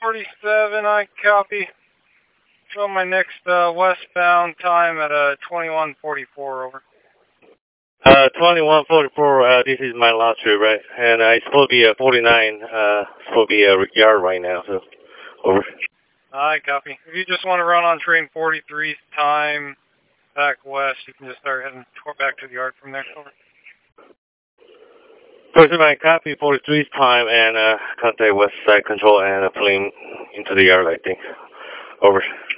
47, I copy. Show my next westbound time at 21:44, over. 21:44, this is my last trip, right? And it's supposed to be 49, supposed to be a yard right now, so, over. I copy. If you just want to run on train 43's time back west, you can just start heading back to the yard from there, over. First of all, copy 43's time and contact west side control and plane into the yard, I think. Over.